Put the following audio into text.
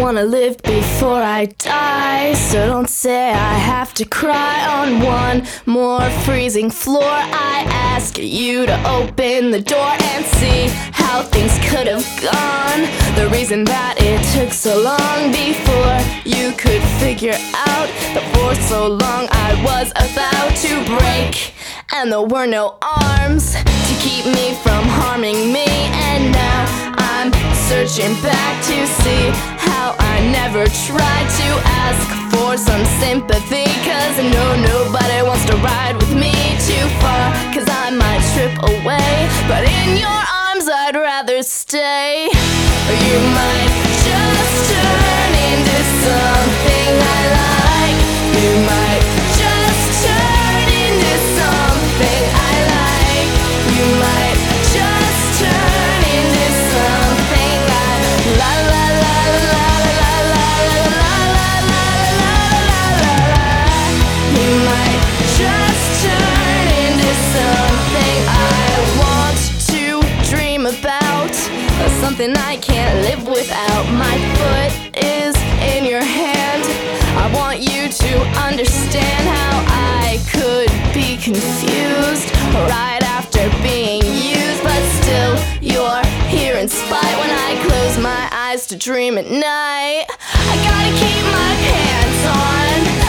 wanna live before I die, so don't say I have to cry on one more freezing floor. I ask you to open the door and see how things could have gone. The reason that it took so long before you could figure out that for so long I was about to break, and there were no arms to keep me from harming me. And now I'm searching back to see how I never tried to ask for some sympathy, 'cause I know nobody wants to ride with me too far, 'cause I might trip away, but in your arms I'd rather stay. You might just turn into something I like. You might just turn into something I like. You might just turn into something I la la la la la la la la la la la la. You might just turn into something I want to dream about, something I can't live without. My foot is in your hand. I want you to understand how I could be confused right after being used, but still you're here in spite when I close my eyes to dream at night. I gotta keep my pants on.